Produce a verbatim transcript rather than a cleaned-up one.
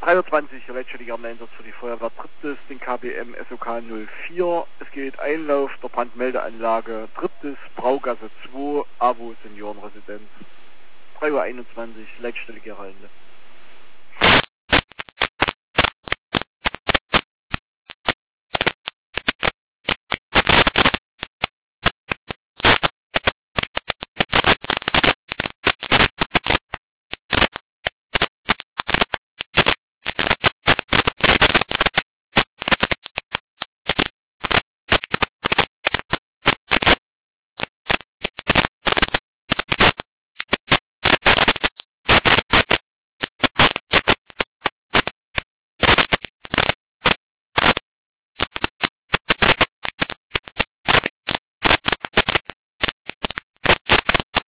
drei Uhr zwanzig, letztendlich am Einsatz für die Feuerwehr Triptis, den K B M S O K null vier. Es geht Einlauf der Brandmeldeanlage Triptis, Braugasse zwei, A W O Seniorenresidenz. drei Uhr einundzwanzig, Leitstelle Geralde.